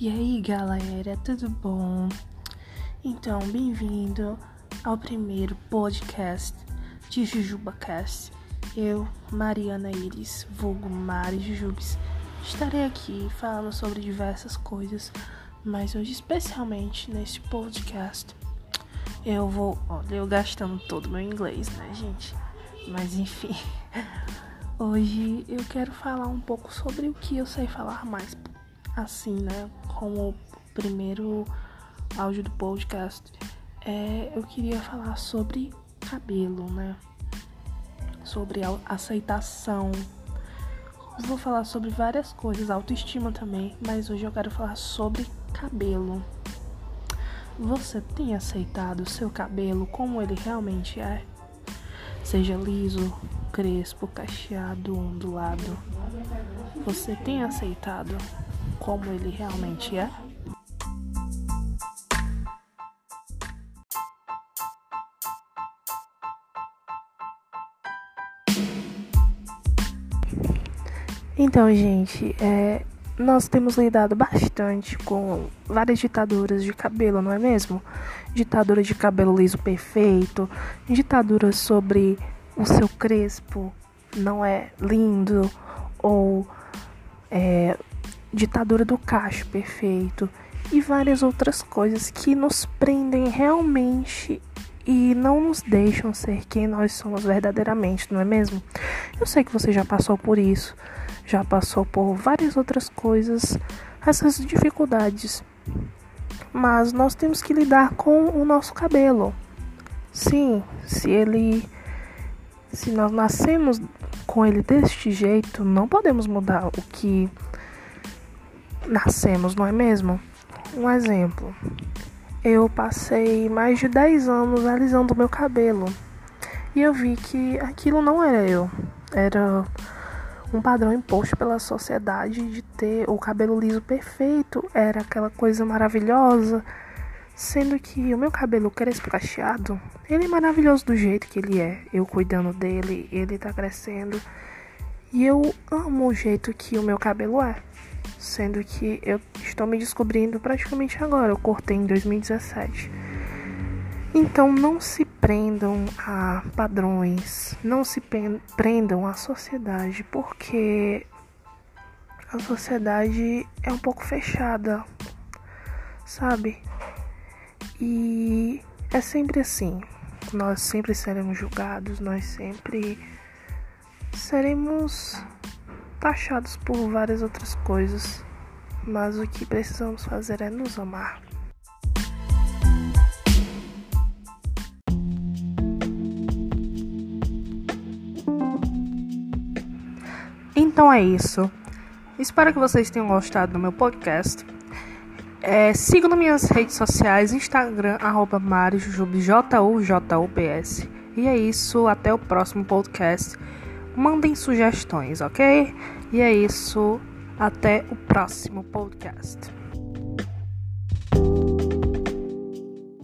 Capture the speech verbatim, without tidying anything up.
E aí galera, tudo bom? Então, bem-vindo ao primeiro podcast de JujubaCast. Eu, Mariana Iris, vulgo Mari Jujubes, estarei aqui falando sobre diversas coisas, mas hoje especialmente neste podcast eu vou, olha, eu gastando todo o meu inglês, né gente? Mas enfim, hoje eu quero falar um pouco sobre o que eu sei falar mais. Assim, né, como o primeiro áudio do podcast, é, eu queria falar sobre cabelo, né, sobre a aceitação. Vou falar sobre várias coisas, autoestima também, mas hoje eu quero falar sobre cabelo. Você tem aceitado o seu cabelo como ele realmente é? Seja liso, crespo, cacheado, ondulado. Você tem aceitado como ele realmente é? Então, gente, é, nós temos lidado bastante com várias ditaduras de cabelo, não é mesmo? Ditadura de cabelo liso perfeito, ditadura sobre o seu crespo não é lindo, ou é, ditadura do cacho perfeito e várias outras coisas que nos prendem realmente e não nos deixam ser quem nós somos verdadeiramente, não é mesmo? Eu sei que você já passou por isso, já passou por várias outras coisas, essas dificuldades, mas nós temos que lidar com o nosso cabelo. Sim, se ele, se nós nascemos com ele deste jeito, não podemos mudar o que nascemos, não é mesmo? Um exemplo, eu passei mais de dez anos alisando meu cabelo e eu vi que aquilo não era eu, era um padrão imposto pela sociedade de ter o cabelo liso perfeito, era aquela coisa maravilhosa, sendo que o meu cabelo crespo cacheado, ele é maravilhoso do jeito que ele é, eu cuidando dele, ele tá crescendo e eu amo o jeito que o meu cabelo é. Sendo que eu estou me descobrindo praticamente agora, eu cortei em dois mil e dezessete. Então não se prendam a padrões, não se prendam à sociedade, porque a sociedade é um pouco fechada, sabe? E é sempre assim, nós sempre seremos julgados, nós sempre seremos taxados por várias outras coisas, mas o que precisamos fazer é nos amar. Então é isso. Espero que vocês tenham gostado do meu podcast. É, sigam nas minhas redes sociais, Instagram, arroba marijujubes, J U J U P S. E é isso, até o próximo podcast. Mandem sugestões, ok? E é isso, até o próximo podcast.